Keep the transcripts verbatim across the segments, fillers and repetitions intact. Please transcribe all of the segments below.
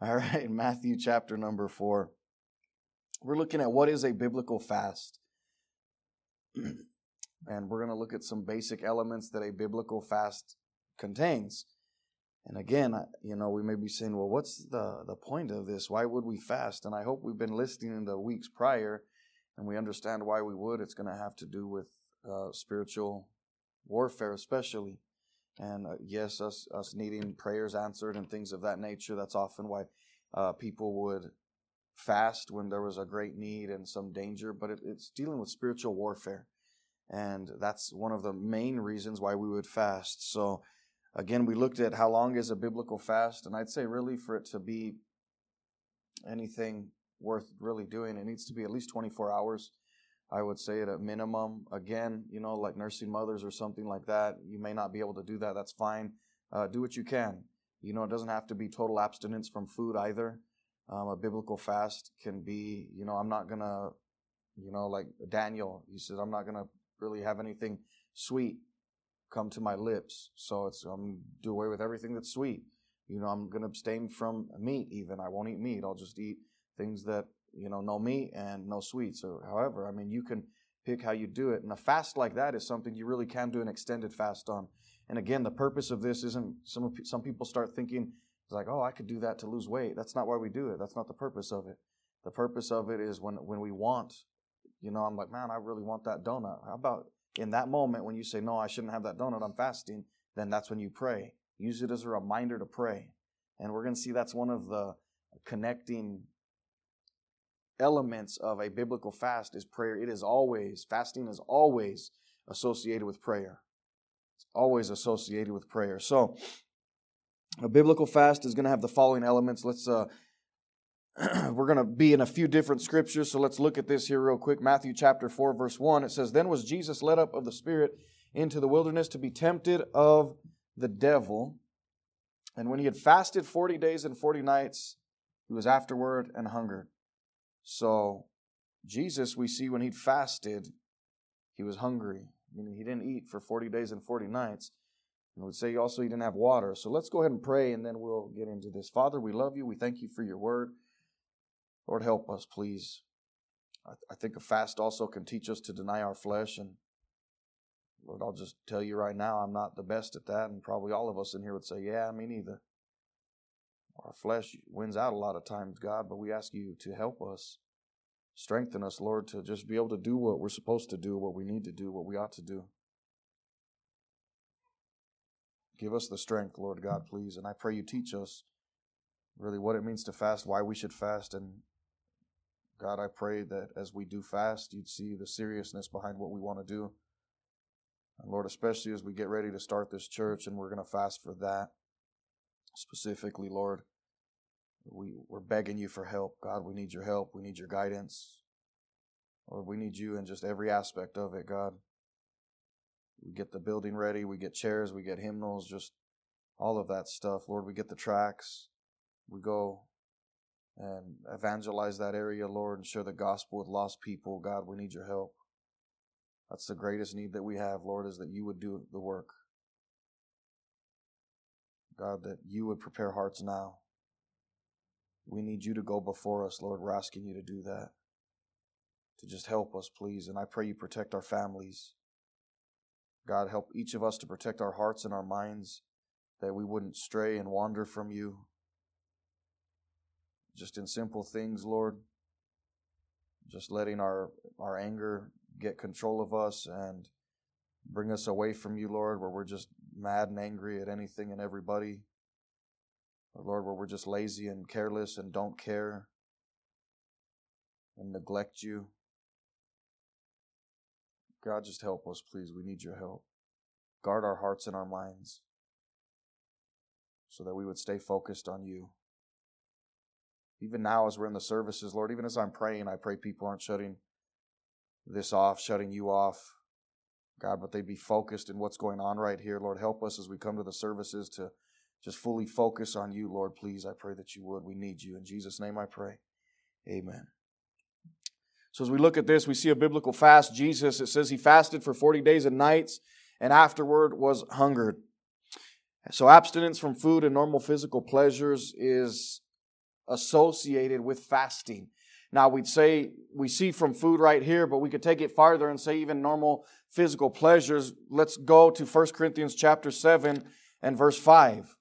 All right, Matthew chapter number four. We're looking at what is a biblical fast. And we're going to look at some basic elements that a biblical fast contains. And again, you know, we may be saying, well, what's the, the point of this? Why would we fast? And I hope we've been listening in the weeks prior and we understand why we would. It's going to have to do with uh, spiritual warfare especially. And uh, yes, us us needing prayers answered and things of that nature. That's often why uh, people would fast when there was a great need and some danger. But it, it's dealing with spiritual warfare. And that's one of the main reasons why we would fast. So again, we looked at how long is a biblical fast. And I'd say really for it to be anything worth really doing, it needs to be at least twenty-four hours. I would say at a minimum. Again, you know, like nursing mothers or something like that, you may not be able to do that. That's fine. Uh, do what you can. You know, it doesn't have to be total abstinence from food either. Um, a biblical fast can be, you know, I'm not going to, you know, like Daniel, he says, I'm not going to really have anything sweet come to my lips. So it's, I'm going to do away with everything that's sweet. You know, I'm going to abstain from meat even. I won't eat meat. I'll just eat things that, you know, no meat and no sweets. Or however, I mean, you can pick how you do it. And a fast like that is something you really can do an extended fast on. And again, the purpose of this isn't, some some people start thinking, it's like, oh, I could do that to lose weight. That's not why we do it. That's not the purpose of it. The purpose of it is when, when we want, you know, I'm like, man, I really want that donut. How about in that moment when you say, no, I shouldn't have that donut, I'm fasting, then that's when you pray. Use it as a reminder to pray. And we're going to see that's one of the connecting elements of a biblical fast is prayer. It is always, fasting is always associated with prayer. It's always associated with prayer. So, a biblical fast is going to have the following elements. Let's, uh, we're going to be in a few different scriptures, so let's look at this here real quick. Matthew chapter four, verse one, it says, Then was Jesus led up of the Spirit into the wilderness to be tempted of the devil. And when he had fasted forty days and forty nights, he was afterward and hungered. So, Jesus, we see when he fasted, he was hungry. Meaning he didn't eat for forty days and forty nights. And would say also he didn't have water. So let's go ahead and pray and then we'll get into this. Father, we love you. We thank you for your word. Lord, help us, please. I, I think a fast also can teach us to deny our flesh. And Lord, I'll just tell you right now, I'm not the best at that. And probably all of us in here would say, yeah, me neither. Our flesh wins out a lot of times, God, but we ask you to help us. Strengthen us, Lord, to just be able to do what we're supposed to do, what we need to do, what we ought to do. Give us the strength, Lord God, please. And I pray you teach us really what it means to fast, why we should fast. And God, I pray that as we do fast, you'd see the seriousness behind what we want to do. And Lord, especially as we get ready to start this church and we're going to fast for that. Specifically, Lord, we, we're begging you for help. God, we need your help. We need your guidance. Lord, we need you in just every aspect of it, God. We get the building ready. We get chairs. We get hymnals, just all of that stuff. Lord, we get the tracts. We go and evangelize that area, Lord, and share the gospel with lost people. God, we need your help. That's the greatest need that we have, Lord, is that you would do the work. God, that you would prepare hearts now. We need you to go before us, Lord. We're asking you to do that. To just help us, please. And I pray you protect our families. God, help each of us to protect our hearts and our minds, that we wouldn't stray and wander from you. Just in simple things, Lord. Just letting our, our anger get control of us and bring us away from you, Lord, where we're just mad and angry at anything and everybody. Or Lord, where we're just lazy and careless and don't care and neglect you. God, just help us, please. We need your help. Guard our hearts and our minds so that we would stay focused on you. Even now as we're in the services, Lord, even as I'm praying, I pray people aren't shutting this off, shutting you off. God, but they be focused in what's going on right here. Lord, help us as we come to the services to just fully focus on you, Lord. Please, I pray that you would. We need you. In Jesus' name I pray. Amen. So as we look at this, we see a biblical fast. Jesus, it says he fasted for forty days and nights and afterward was hungered. So abstinence from food and normal physical pleasures is associated with fasting. Now, we'd say, we see from food right here, but we could take it farther and say even normal physical pleasures. Let's go to First Corinthians chapter seven and verse five.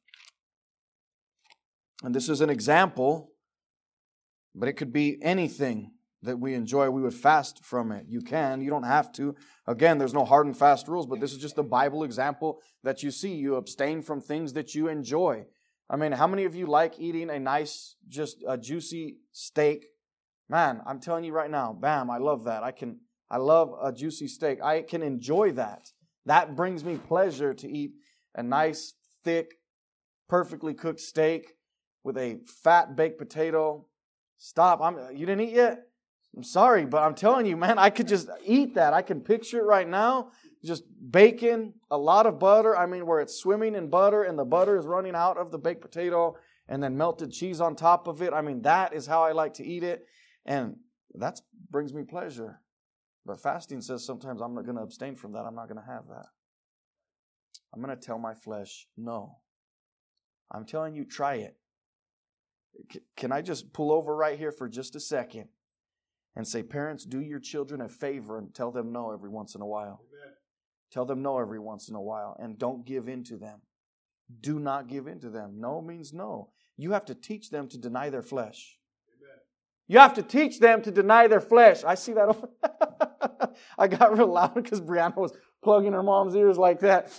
And this is an example, but it could be anything that we enjoy. We would fast from it. You can. You don't have to. Again, there's no hard and fast rules, but this is just a Bible example that you see. You abstain from things that you enjoy. I mean, how many of you like eating a nice, just a juicy steak? Man, I'm telling you right now, bam, I love that. I can, I love a juicy steak. I can enjoy that. That brings me pleasure to eat a nice, thick, perfectly cooked steak with a fat baked potato. Stop. I'm, you didn't eat yet? I'm sorry, but I'm telling you, man, I could just eat that. I can picture it right now. Just bacon, a lot of butter. I mean, where it's swimming in butter and the butter is running out of the baked potato and then melted cheese on top of it. I mean, that is how I like to eat it. And that brings me pleasure. But fasting says sometimes I'm not going to abstain from that. I'm not going to have that. I'm going to tell my flesh, no. I'm telling you, try it. Can I just pull over right here for just a second and say, parents, do your children a favor and tell them no every once in a while. Amen. Tell them no every once in a while and don't give in to them. Do not give in to them. No means no. You have to teach them to deny their flesh. You have to teach them to deny their flesh. I see that. Over I got real loud because Brianna was plugging her mom's ears like that.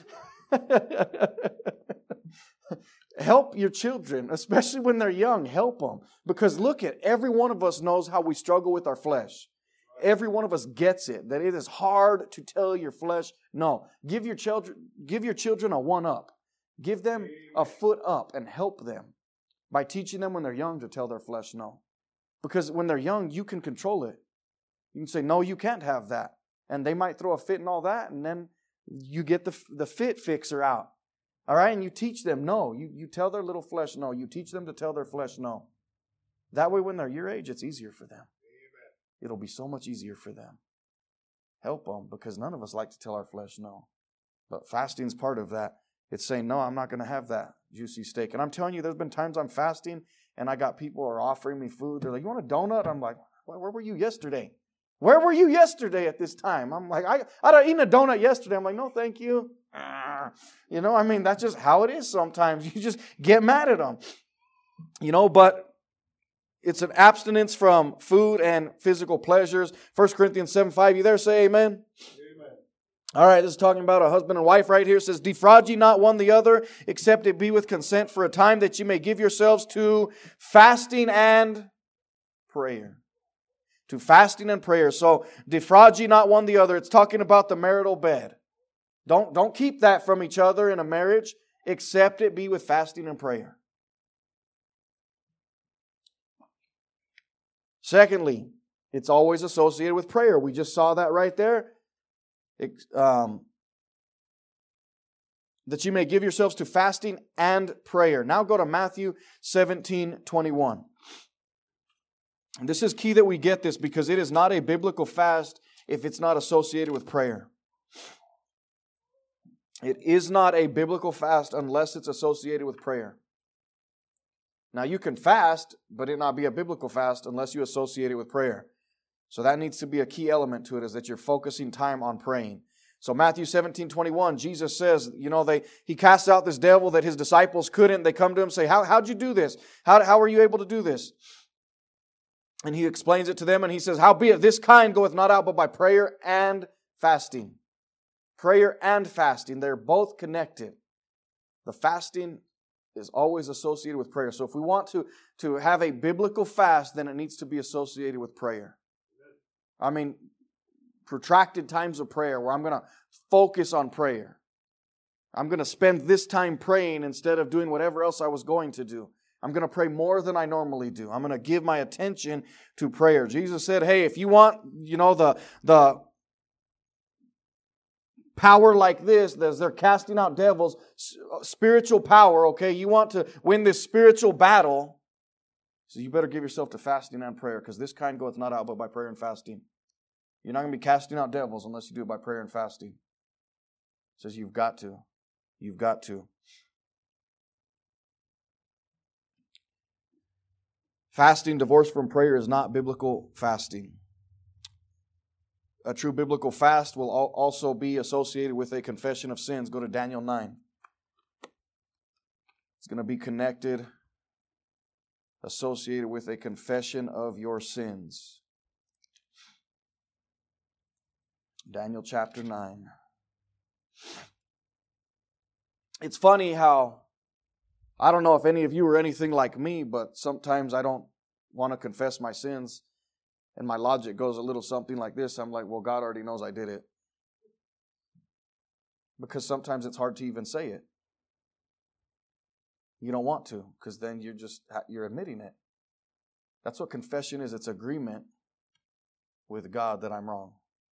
Help your children, especially when they're young. Help them. Because look at, every one of us knows how we struggle with our flesh. Every one of us gets it, that it is hard to tell your flesh no. Give your children, give your children a one up. Give them a foot up and help them by teaching them when they're young to tell their flesh no. Because when they're young, you can control it. You can say, no, you can't have that. And they might throw a fit and all that, and then you get the, the fit fixer out. All right? And you teach them no. You, you tell their little flesh no. You teach them to tell their flesh no. That way, when they're your age, it's easier for them. Amen. It'll be so much easier for them. Help them, because none of us like to tell our flesh no. But fasting's part of that. It's saying, no, I'm not going to have that juicy steak. And I'm telling you, there's been times I'm fasting, and I got people who are offering me food. They're like, you want a donut? I'm like, where were you yesterday? Where were you yesterday at this time? I'm like, I, I'd eaten a donut yesterday. I'm like, no, thank you. You know, I mean, that's just how it is sometimes. You just get mad at them. You know, but it's an abstinence from food and physical pleasures. First Corinthians seven five, you there? Say amen. All right, this is talking about a husband and wife right here. It says, defraud ye not one the other, except it be with consent for a time, that ye may give yourselves to fasting and prayer. To fasting and prayer. So, defraud ye not one the other. It's talking about the marital bed. Don't, don't keep that from each other in a marriage, except it be with fasting and prayer. Secondly, it's always associated with prayer. We just saw that right there. Um, that you may give yourselves to fasting and prayer. Now go to Matthew seventeen twenty-one. And this is key that we get this, because it is not a biblical fast if it's not associated with prayer. It is not a biblical fast unless it's associated with prayer. Now you can fast, but it not be a biblical fast unless you associate it with prayer. So that needs to be a key element to it, is that you're focusing time on praying. So Matthew seventeen twenty-one, Jesus says, you know, they he casts out this devil that his disciples couldn't. They come to him and say, How, how'd you do this? How, how are you able to do this? And he explains it to them, and he says, howbeit this kind goeth not out but by prayer and fasting. Prayer and fasting, they're both connected. The fasting is always associated with prayer. So if we want to, to have a biblical fast, then it needs to be associated with prayer. I mean, protracted times of prayer where I'm going to focus on prayer. I'm going to spend this time praying instead of doing whatever else I was going to do. I'm going to pray more than I normally do. I'm going to give my attention to prayer. Jesus said, hey, if you want, you know, the, the power like this, as they're casting out devils, spiritual power, okay, you want to win this spiritual battle, so you better give yourself to fasting and prayer, because this kind goeth not out but by prayer and fasting. You're not going to be casting out devils unless you do it by prayer and fasting. It says you've got to. You've got to. Fasting divorced from prayer is not biblical fasting. A true biblical fast will also be associated with a confession of sins. Go to Daniel nine. It's going to be connected, associated with a confession of your sins. Daniel chapter nine. It's funny how, I don't know if any of you are anything like me, but sometimes I don't want to confess my sins. And my logic goes a little something like this. I'm like, well, God already knows I did it. Because sometimes it's hard to even say it. You don't want to, because then you're just, you're admitting it. That's what confession is. It's agreement with God that I'm wrong.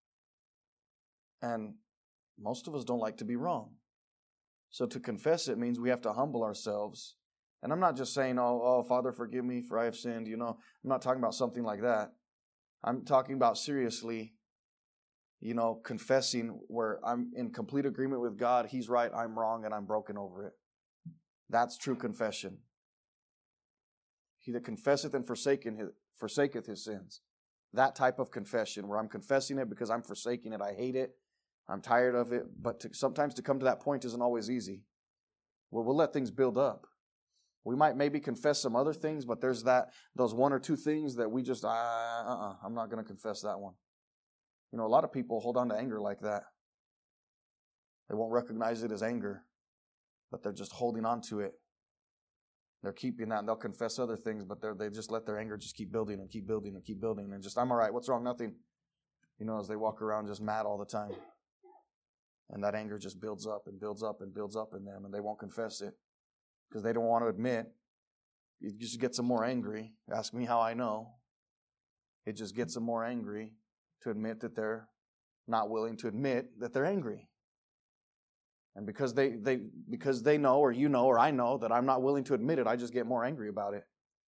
And most of us don't like to be wrong. So to confess it means we have to humble ourselves. And I'm not just saying, oh, oh, Father, forgive me for I have sinned. You know, I'm not talking about something like that. I'm talking about seriously, you know, confessing where I'm in complete agreement with God. He's right, I'm wrong, and I'm broken over it. That's true confession. He that confesseth and forsaketh his, forsaketh his sins. That type of confession where I'm confessing it because I'm forsaking it. I hate it. I'm tired of it. But to, sometimes to come to that point isn't always easy. Well, we'll let things build up. We might maybe confess some other things, but there's that those one or two things that we just, uh, uh-uh, I'm not going to confess that one. You know, a lot of people hold on to anger like that. They won't recognize it as anger, but they're just holding on to it. They're keeping that, and they'll confess other things, but they just let their anger just keep building and keep building and keep building, and just, I'm all right, what's wrong? Nothing. You know, as they walk around just mad all the time. And that anger just builds up and builds up and builds up in them, and they won't confess it. Because they don't want to admit. It just gets them more angry. Ask me how I know. It just gets them more angry to admit that they're not willing to admit that they're angry. And because they, they because they know, or you know, or I know that I'm not willing to admit it, I just get more angry about it.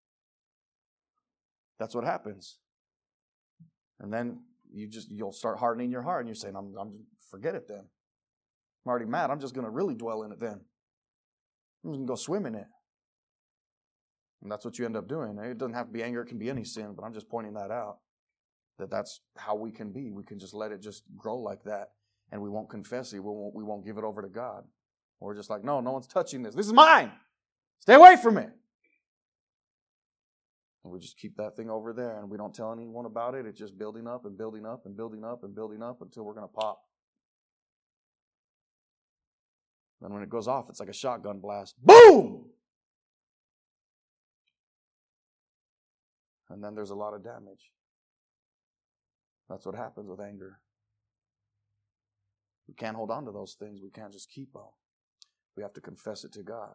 That's what happens. And then you just you'll start hardening your heart, and you're saying, I'm, I'm forget it then. I'm already mad. I'm just going to really dwell in it then. I'm just going to go swim in it. And that's what you end up doing. It doesn't have to be anger. It can be any sin, but I'm just pointing that out. That that's how we can be. We can just let it just grow like that. And we won't confess it. We won't, we won't give it over to God. We're just like, no, no one's touching this. This is mine. Stay away from it. And we just keep that thing over there, and we don't tell anyone about it. It's just building up and building up and building up and building up until we're going to pop. Then when it goes off, it's like a shotgun blast. Boom! And then there's a lot of damage. That's what happens with anger. We can't hold on to those things. We can't just keep them. We have to confess it to God.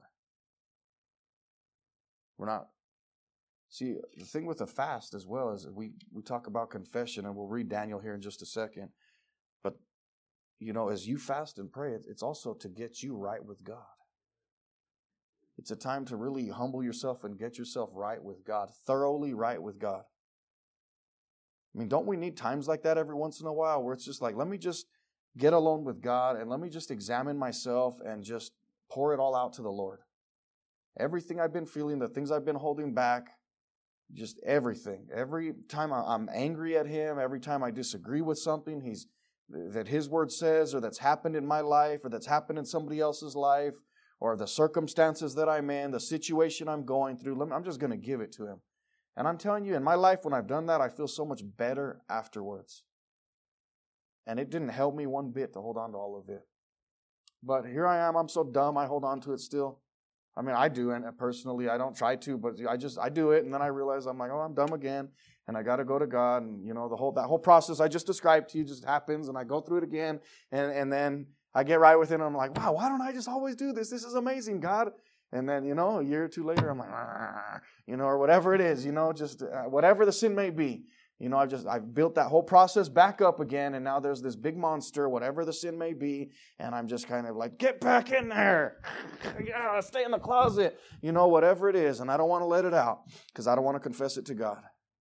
We're not... See, the thing with the fast as well is we, we talk about confession, and we'll read Daniel here in just a second. But, you know, as you fast and pray, it's also to get you right with God. It's a time to really humble yourself and get yourself right with God, thoroughly right with God. I mean, don't we need times like that every once in a while where it's just like, let me just get alone with God and let me just examine myself and just pour it all out to the Lord. Everything I've been feeling, the things I've been holding back, just everything. Every time I'm angry at Him, every time I disagree with something He's that His Word says, or that's happened in my life, or that's happened in somebody else's life, or the circumstances that I'm in, the situation I'm going through, I'm just going to give it to Him. And I'm telling you, in my life, when I've done that, I feel so much better afterwards. And it didn't help me one bit to hold on to all of it. But here I am, I'm so dumb, I hold on to it still. I mean, I do, and personally, I don't try to, but I just, I do it, and then I realize I'm like, oh, I'm dumb again, and I got to go to God, and, you know, the whole, that whole process I just described to you just happens, and I go through it again, and, and then I get right with it, and I'm like, wow, why don't I just always do this? This is amazing, God. And then, you know, a year or two later, I'm like, you know, or whatever it is, you know, just uh, whatever the sin may be. You know, I've just, I've built that whole process back up again, and now there's this big monster, whatever the sin may be, and I'm just kind of like, get back in there. Yeah, stay in the closet. You know, whatever it is, and I don't want to let it out because I don't want to confess it to God.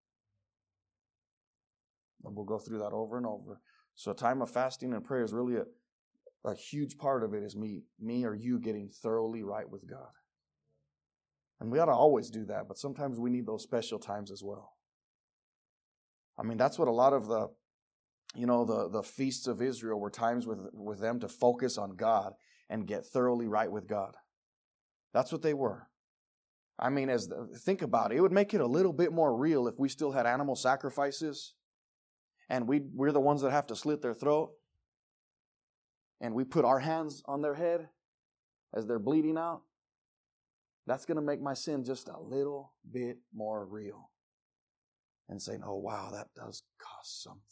And we'll go through that over and over. So a time of fasting and prayer is really a, a huge part of it is me, me or you getting thoroughly right with God. And we ought to always do that, but sometimes we need those special times as well. I mean, that's what a lot of the, you know, the, the feasts of Israel were times with, with them to focus on God and get thoroughly right with God. That's what they were. I mean, as the, think about it, it would make it a little bit more real if we still had animal sacrifices and we, we're the ones that have to slit their throat and we put our hands on their head as they're bleeding out. That's going to make my sin just a little bit more real. And saying, oh, wow, that does cost something.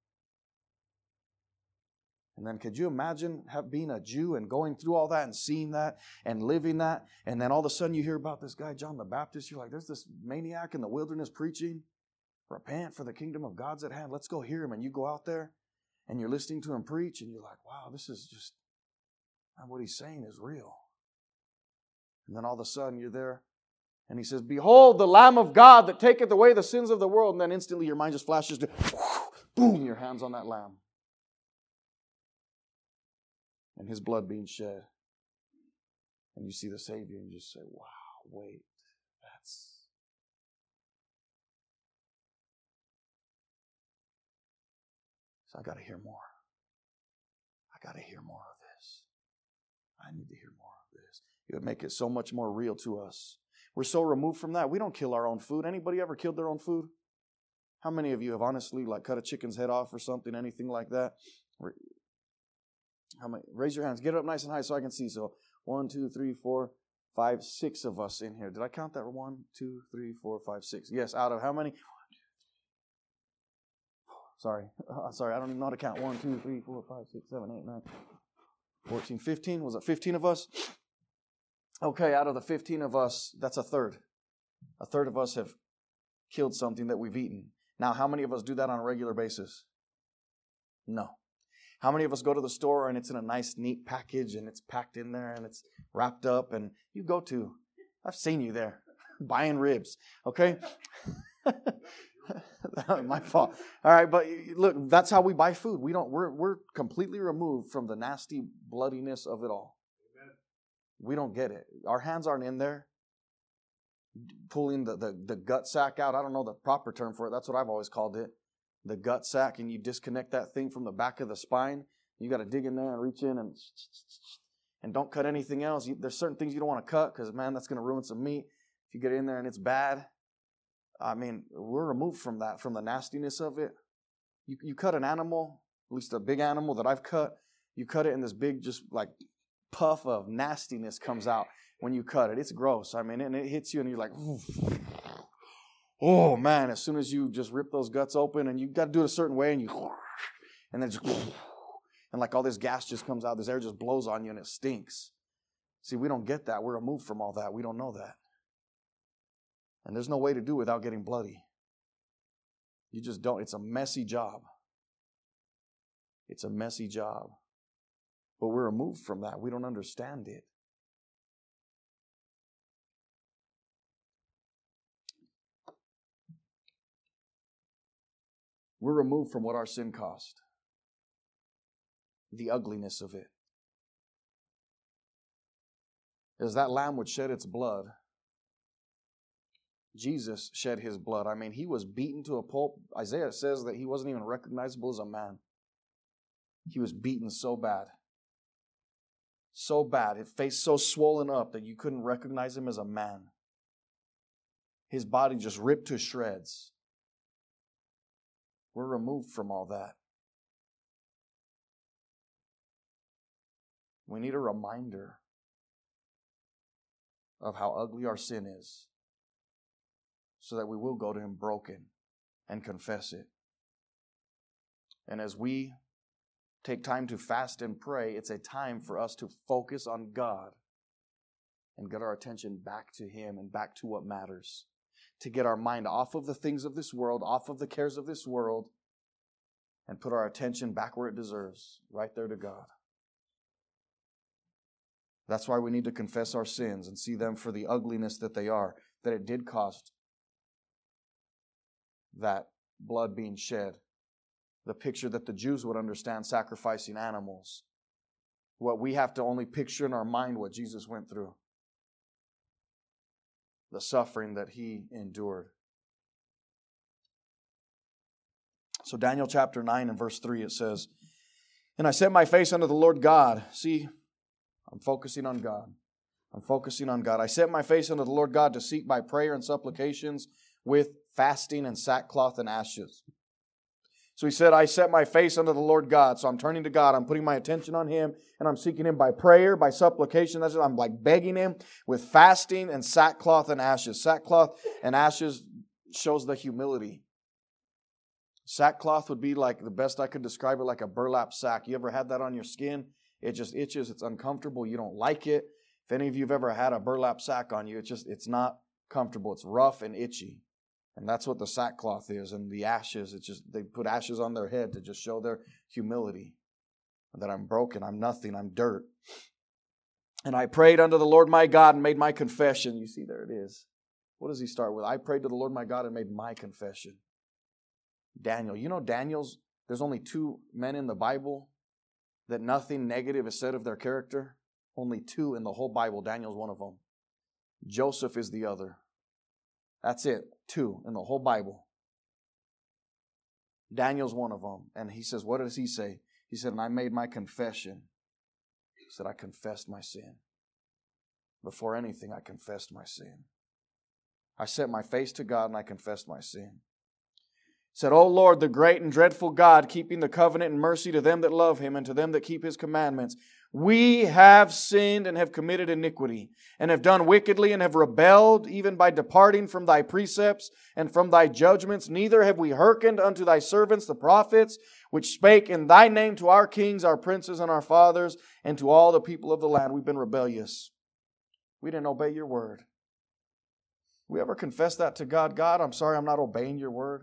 And then could you imagine have, being a Jew and going through all that and seeing that and living that, and then all of a sudden you hear about this guy, John the Baptist. You're like, there's this maniac in the wilderness preaching, repent for the kingdom of God's at hand. Let's go hear him. And you go out there and you're listening to him preach and you're like, wow, this is just, what he's saying is real. And then all of a sudden you're there and he says, behold the Lamb of God that taketh away the sins of the world. And then instantly your mind just flashes to, boom, your hand's on that lamb. And his blood being shed. And you see the Savior and you just say, wow, wait, that's... So I got to hear more. I got to hear more of this. I need to hear more of this. It would make it so much more real to us. We're so removed from that. We don't kill our own food. Anybody ever killed their own food? How many of you have honestly like cut a chicken's head off or something, anything like that? How many? Raise your hands. Get it up nice and high so I can see. So one, two, three, four, five, six of us in here. Did I count that? One, two, three, four, five, six. Yes, out of how many? Sorry. Uh, sorry, I don't even know how to count. One, two, three, four, five, six, seven, eight, nine, fourteen, fifteen. Was it fifteen of us? Okay, out of the fifteen of us, that's a third. A third of us have killed something that we've eaten. Now, how many of us do that on a regular basis? No. How many of us go to the store and it's in a nice, neat package and it's packed in there and it's wrapped up and you go to, I've seen you there, buying ribs, okay? My fault. All right, but look, that's how we buy food. We don't, we're, we're completely removed from the nasty bloodiness of it all. Amen. We don't get it. Our hands aren't in there pulling the, the, the gut sack out. I don't know the proper term for it. That's what I've always called it. The gut sack, and you disconnect that thing from the back of the spine. You got to dig in there and reach in and and don't cut anything else. You, there's certain things you don't want to cut because, man, that's going to ruin some meat. If you get in there and it's bad, I mean, we're removed from that, from the nastiness of it. You, you cut an animal, at least a big animal that I've cut, you cut it and this big just like puff of nastiness comes out when you cut it. It's gross. I mean, and it hits you and you're like, oof. Oh, man, as soon as you just rip those guts open and you got to do it a certain way and you, and then just, and like all this gas just comes out, this air just blows on you and it stinks. See, we don't get that. We're removed from all that. We don't know that. And there's no way to do it without getting bloody. You just don't. It's a messy job. It's a messy job. But we're removed from that. We don't understand it. We're removed from what our sin cost. The ugliness of it. As that lamb would shed its blood, Jesus shed his blood. I mean, he was beaten to a pulp. Isaiah says that he wasn't even recognizable as a man. He was beaten so bad. So bad. His face so swollen up that you couldn't recognize him as a man. His body just ripped to shreds. We're removed from all that. We need a reminder of how ugly our sin is so that we will go to him broken and confess it. And as we take time to fast and pray, it's a time for us to focus on God and get our attention back to him and back to what matters. To get our mind off of the things of this world, off of the cares of this world, and put our attention back where it deserves, right there to God. That's why we need to confess our sins and see them for the ugliness that they are, that it did cost that blood being shed. The picture that the Jews would understand, sacrificing animals. What we have to only picture in our mind what Jesus went through. the suffering that he endured. So Daniel chapter nine and verse three, it says, "And I set my face unto the Lord God." See, I'm focusing on God. I'm focusing on God. "I set my face unto the Lord God to seek by prayer and supplications with fasting and sackcloth and ashes." So he said, I set my face unto the Lord God. So I'm turning to God. I'm putting my attention on Him, and I'm seeking Him by prayer, by supplication. That's it. I'm like begging Him with fasting and sackcloth and ashes. Sackcloth and ashes shows the humility. Sackcloth would be like, the best I could describe it, like a burlap sack. You ever had that on your skin? It just itches. It's uncomfortable. You don't like it. If any of you have ever had a burlap sack on you, it's just, it's not comfortable. It's rough and itchy. And that's what the sackcloth is. And the ashes, it's just, they put ashes on their head to just show their humility. That I'm broken, I'm nothing, I'm dirt. "And I prayed unto the Lord my God and made my confession." You see, there it is. What does he start with? "I prayed to the Lord my God and made my confession." Daniel. You know Daniel's, there's only two men in the Bible that nothing negative is said of their character. Only two in the whole Bible. Daniel's one of them. Joseph is the other. That's it. Two in the whole Bible. Daniel's one of them. And he says, what does he say? He said, "And I made my confession." He said, "I confessed my sin." Before anything, I confessed my sin. "I set my face to God and I confessed my sin." He said, "O Lord, the great and dreadful God, keeping the covenant and mercy to them that love Him and to them that keep His commandments. We have sinned and have committed iniquity, and have done wickedly and have rebelled, even by departing from Thy precepts and from Thy judgments. Neither have we hearkened unto Thy servants the prophets, which spake in Thy name to our kings, our princes, and our fathers, and to all the people of the land." We've been rebellious. We didn't obey Your word. We ever confess that to God? God, I'm sorry I'm not obeying Your word.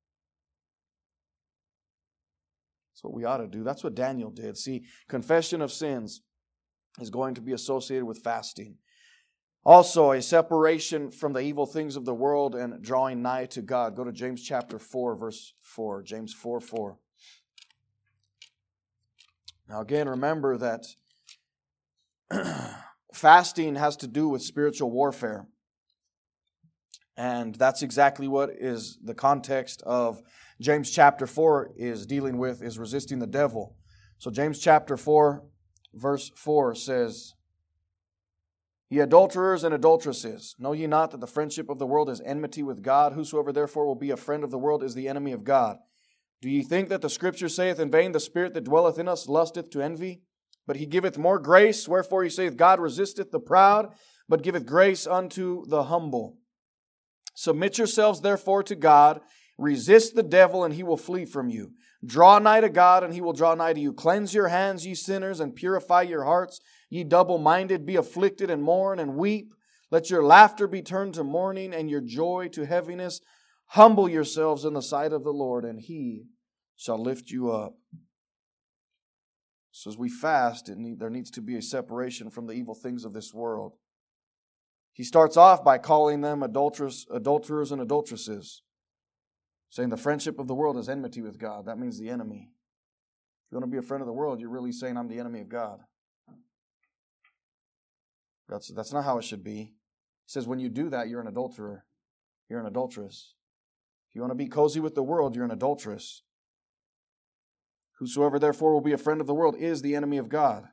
That's what we ought to do. That's what Daniel did. See, confession of sins is going to be associated with fasting. Also, a separation from the evil things of the world and drawing nigh to God. Go to James chapter four, verse four. James four, four. Now again, remember that fasting has to do with spiritual warfare. And that's exactly what is the context of James chapter four is dealing with, is resisting the devil. So James chapter four, verse four says, "Ye adulterers and adulteresses, know ye not that the friendship of the world is enmity with God? Whosoever therefore will be a friend of the world is the enemy of God. Do ye think that the Scripture saith in vain, the Spirit that dwelleth in us lusteth to envy? But He giveth more grace, wherefore He saith, God resisteth the proud, but giveth grace unto the humble. Submit yourselves therefore to God, resist the devil, and he will flee from you. Draw nigh to God, and He will draw nigh to you. Cleanse your hands, ye sinners, and purify your hearts, ye double-minded. Be afflicted, and mourn, and weep. Let your laughter be turned to mourning, and your joy to heaviness. Humble yourselves in the sight of the Lord, and He shall lift you up." So as we fast, it need, there needs to be a separation from the evil things of this world. He starts off by calling them adulterers, adulterers and adulteresses, saying the friendship of the world is enmity with God. That means the enemy. If you want to be a friend of the world, you're really saying I'm the enemy of God. That's, that's not how it should be. He says when you do that, you're an adulterer. You're an adulteress. If you want to be cozy with the world, you're an adulteress. Whosoever therefore will be a friend of the world is the enemy of God.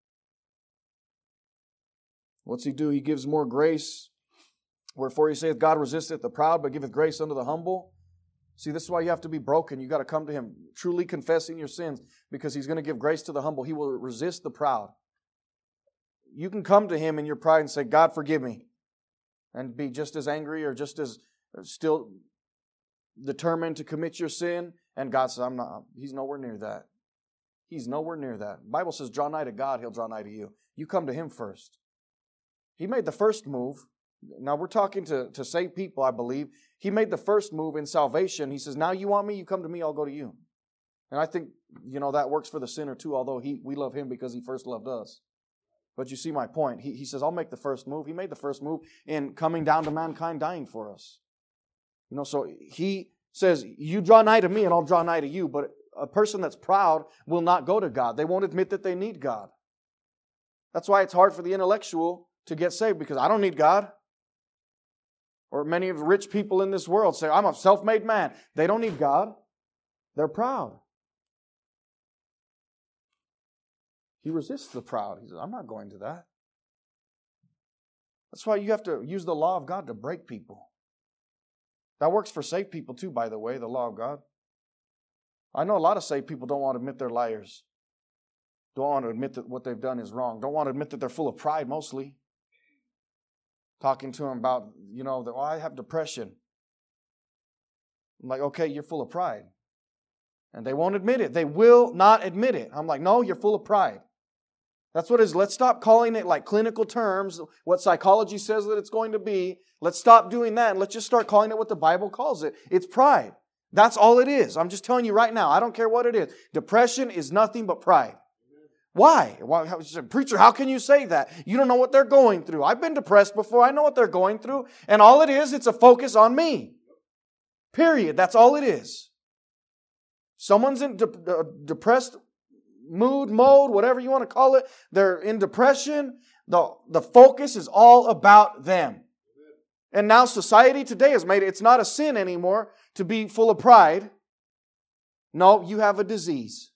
What's He do? He gives more grace. Wherefore He saith, God resisteth the proud, but giveth grace unto the humble. See, this is why you have to be broken. You got to come to Him, truly confessing your sins, because He's going to give grace to the humble. He will resist the proud. You can come to Him in your pride and say, God, forgive me, and be just as angry or just as still determined to commit your sin. And God says, I'm not. He's nowhere near that. He's nowhere near that. The Bible says, draw nigh to God, He'll draw nigh to you. You come to Him first. He made the first move. Now we're talking to, to save people, I believe. He made the first move in salvation. He says, now you want me, you come to me, I'll go to you. And I think, you know, that works for the sinner too, although he we love Him because He first loved us. But you see my point. He, he says, I'll make the first move. He made the first move in coming down to mankind, dying for us. You know, so He says, you draw nigh to me and I'll draw nigh to you. But a person that's proud will not go to God. They won't admit that they need God. That's why it's hard for the intellectual to get saved, because I don't need God. Or many of the rich people in this world say, I'm a self-made man. They don't need God. They're proud. He resists the proud. He says, I'm not going to that. That's why you have to use the law of God to break people. That works for saved people too, by the way, the law of God. I know a lot of saved people don't want to admit they're liars. Don't want to admit that what they've done is wrong. Don't want to admit that they're full of pride mostly. Talking to them about, you know, that, oh, I have depression. I'm like, okay, you're full of pride. And they won't admit it. They will not admit it. I'm like, no, you're full of pride. That's what it is. Let's stop calling it like clinical terms, what psychology says that it's going to be. Let's stop doing that and let's just start calling it what the Bible calls it. It's pride. That's all it is. I'm just telling you right now. I don't care what it is. Depression is nothing but pride. Why? Why? Preacher, how can you say that? You don't know what they're going through. I've been depressed before. I know what they're going through. And all it is, it's a focus on me. Period. That's all it is. Someone's in de- uh, depressed mood, mode, whatever you want to call it. They're in depression. The, the focus is all about them. And now society today has made it, it's not a sin anymore to be full of pride. No, you have a disease.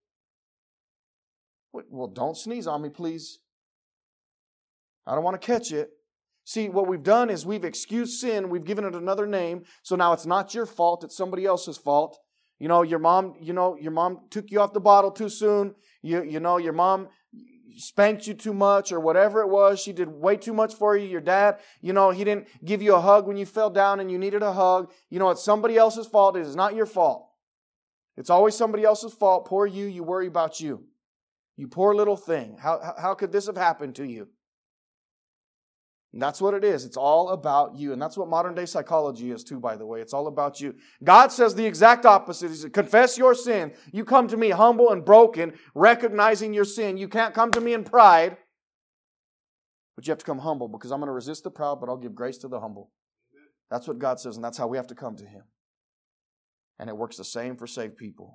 Well, don't sneeze on me, please. I don't want to catch it. See, what we've done is we've excused sin. We've given it another name. So now it's not your fault. It's somebody else's fault. You know, your mom, you know, your mom took you off the bottle too soon. You, you know, your mom spanked you too much or whatever it was. She did way too much for you. Your dad, you know, he didn't give you a hug when you fell down and you needed a hug. You know, it's somebody else's fault. It is not your fault. It's always somebody else's fault. Poor you. You worry about you. You poor little thing. How, how could this have happened to you? And that's what it is. It's all about you. And that's what modern day psychology is too, by the way. It's all about you. God says the exact opposite. He says, confess your sin. You come to me humble and broken, recognizing your sin. You can't come to me in pride, but you have to come humble because I'm going to resist the proud, but I'll give grace to the humble. That's what God says, and that's how we have to come to Him. And it works the same for saved people.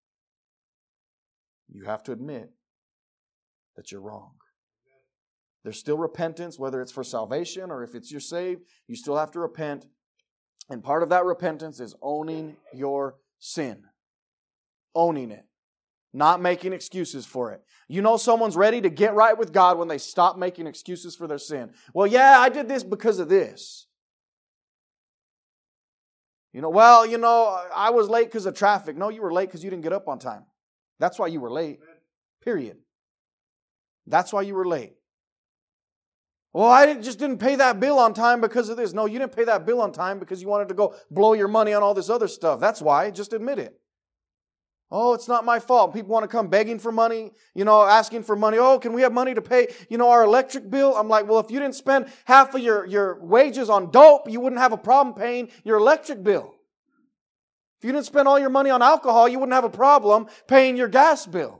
You have to admit that you're wrong. There's still repentance, whether it's for salvation or if it's you're saved, you still have to repent. And part of that repentance is owning your sin. Owning it. Not making excuses for it. You know someone's ready to get right with God when they stop making excuses for their sin. Well, yeah, I did this because of this. You know, well, you know, I was late because of traffic. No, you were late because you didn't get up on time. That's why you were late. Period. That's why you were late. Well, I didn't, just didn't pay that bill on time because of this. No, you didn't pay that bill on time because you wanted to go blow your money on all this other stuff. That's why. Just admit it. Oh, it's not my fault. People want to come begging for money, you know, asking for money. Oh, can we have money to pay, you know, our electric bill? I'm like, well, if you didn't spend half of your, your wages on dope, you wouldn't have a problem paying your electric bill. If you didn't spend all your money on alcohol, you wouldn't have a problem paying your gas bill.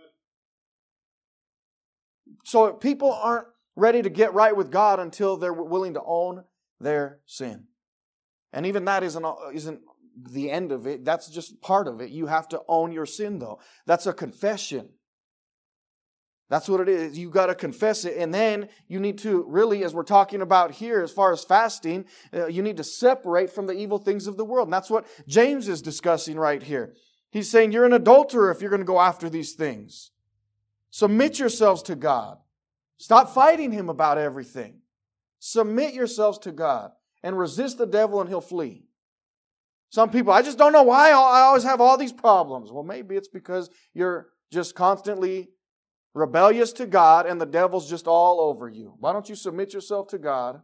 So people aren't ready to get right with God until they're willing to own their sin. And even that isn't, isn't the end of it. That's just part of it. You have to own your sin, though. That's a confession. That's what it is. You got to confess it. And then you need to really, as we're talking about here, as far as fasting, uh, you need to separate from the evil things of the world. And that's what James is discussing right here. He's saying you're an adulterer if you're going to go after these things. Submit yourselves to God. Stop fighting Him about everything. Submit yourselves to God and resist the devil and he'll flee. Some people, I just don't know why I always have all these problems. Well, maybe it's because you're just constantly rebellious to God and the devil's just all over you. Why don't you submit yourself to God?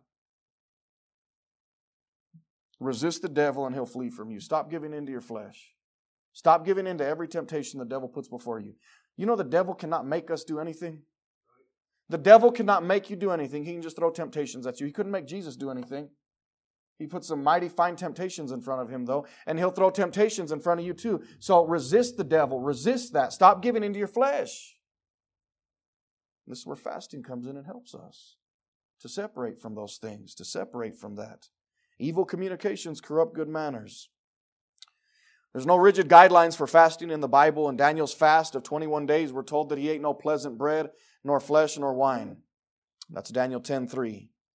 Resist the devil and he'll flee from you. Stop giving in to your flesh. Stop giving in to every temptation the devil puts before you. You know the devil cannot make us do anything. The devil cannot make you do anything. He can just throw temptations at you. He couldn't make Jesus do anything. He put some mighty fine temptations in front of him, though, and he'll throw temptations in front of you, too. So resist the devil. Resist that. Stop giving into your flesh. This is where fasting comes in and helps us to separate from those things, to separate from that. Evil communications corrupt good manners. There's no rigid guidelines for fasting in the Bible. In Daniel's fast of twenty-one days, we're told that he ate no pleasant bread, nor flesh, nor wine. That's Daniel ten three.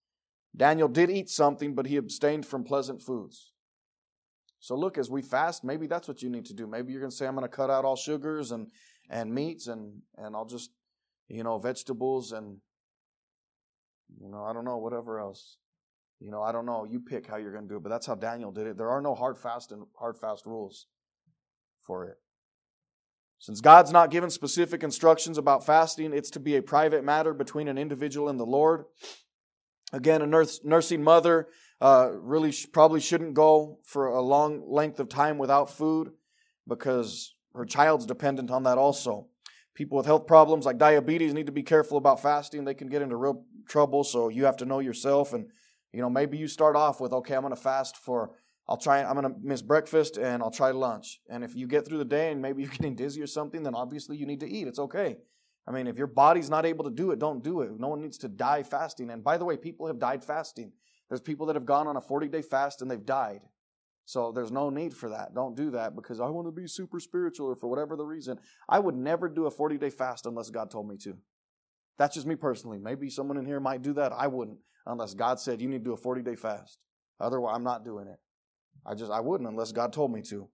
Daniel did eat something, but he abstained from pleasant foods. So look, as we fast, maybe that's what you need to do. Maybe you're going to say, I'm going to cut out all sugars and, and meats and, and I'll just, you know, vegetables and, you know, I don't know, whatever else. You know, I don't know. You pick how you're going to do it, but that's how Daniel did it. There are no hard fast and hard fast rules for it. Since God's not given specific instructions about fasting, it's to be a private matter between an individual and the Lord. Again, a nurse, nursing mother uh, really sh- probably shouldn't go for a long length of time without food because her child's dependent on that also. People with health problems like diabetes need to be careful about fasting. They can get into real trouble, so you have to know yourself. And, you know, maybe you start off with, okay, I'm going to fast for, I'll try, I'm going to miss breakfast and I'll try lunch. And if you get through the day and maybe you're getting dizzy or something, then obviously you need to eat. It's okay. I mean, if your body's not able to do it, don't do it. No one needs to die fasting. And by the way, people have died fasting. There's people that have gone on a forty-day fast and they've died. So there's no need for that. Don't do that because I want to be super spiritual or for whatever the reason. I would never do a forty-day fast unless God told me to. That's just me personally. Maybe someone in here might do that. I wouldn't unless God said you need to do a forty-day fast. Otherwise, I'm not doing it. I just I wouldn't unless God told me to.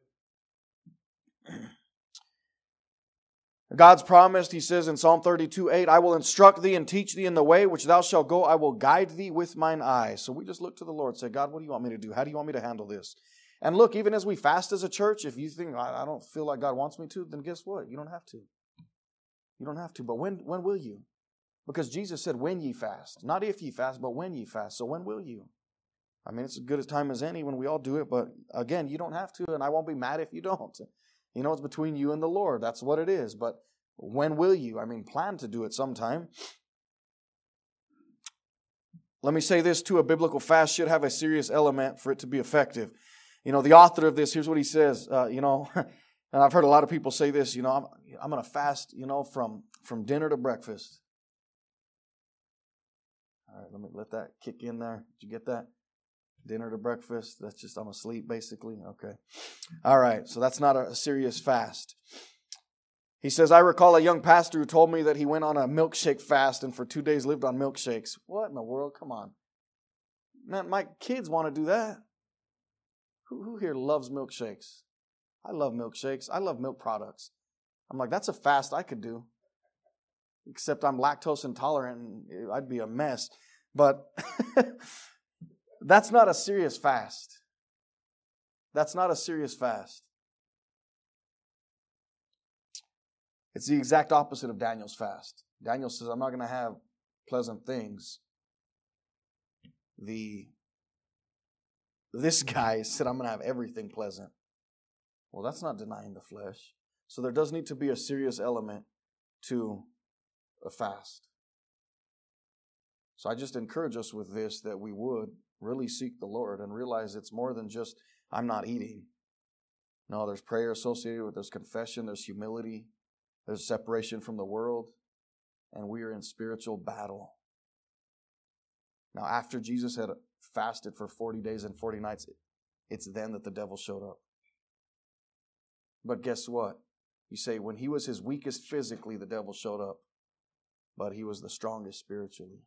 God's promised, he says in Psalm thirty-two eight, I will instruct thee and teach thee in the way which thou shalt go. I will guide thee with mine eyes. So we just look to the Lord and say, God, what do you want me to do? How do you want me to handle this? And look, even as we fast as a church, if you think, I, I don't feel like God wants me to, then guess what? You don't have to. You don't have to. But when, when will you? Because Jesus said, when ye fast. Not if ye fast, but when ye fast. So when will you? I mean, it's as good a time as any when we all do it. But again, you don't have to, and I won't be mad if you don't. You know, it's between you and the Lord. That's what it is. But when will you? I mean, plan to do it sometime. Let me say this too. A biblical fast should have a serious element for it to be effective. You know, the author of this, here's what he says. Uh, you know, and I've heard a lot of people say this, you know, I'm, I'm going to fast, you know, from, from dinner to breakfast. All right, let me let that kick in there. Did you get that? Dinner to breakfast. That's just, I'm asleep basically. Okay. All right. So that's not a serious fast. He says, I recall a young pastor who told me that he went on a milkshake fast and for two days lived on milkshakes. What in the world? Come on. Man, my kids want to do that. Who, who here loves milkshakes? I love milkshakes. I love milk products. I'm like, that's a fast I could do. Except I'm lactose intolerant and I'd be a mess. But that's not a serious fast. That's not a serious fast. It's the exact opposite of Daniel's fast. Daniel says, I'm not going to have pleasant things. The This guy said, I'm going to have everything pleasant. Well, that's not denying the flesh. So there does need to be a serious element to a fast. So I just encourage us with this that we would really seek the Lord and realize it's more than just, I'm not eating. No, there's prayer associated with, there's confession, there's humility, there's separation from the world, and we are in spiritual battle. Now, after Jesus had fasted for forty days and forty nights, it's then that the devil showed up. But guess what? You say, when he was his weakest physically, the devil showed up. But he was the strongest spiritually.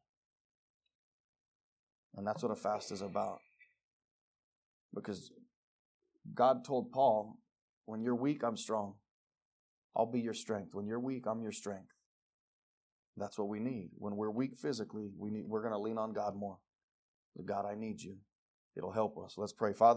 And that's what a fast is about. Because God told Paul, when you're weak, I'm strong. I'll be your strength. When you're weak, I'm your strength. That's what we need. When we're weak physically, we need, we're going to lean on God more. God, I need you. It'll help us. Let's pray. Father,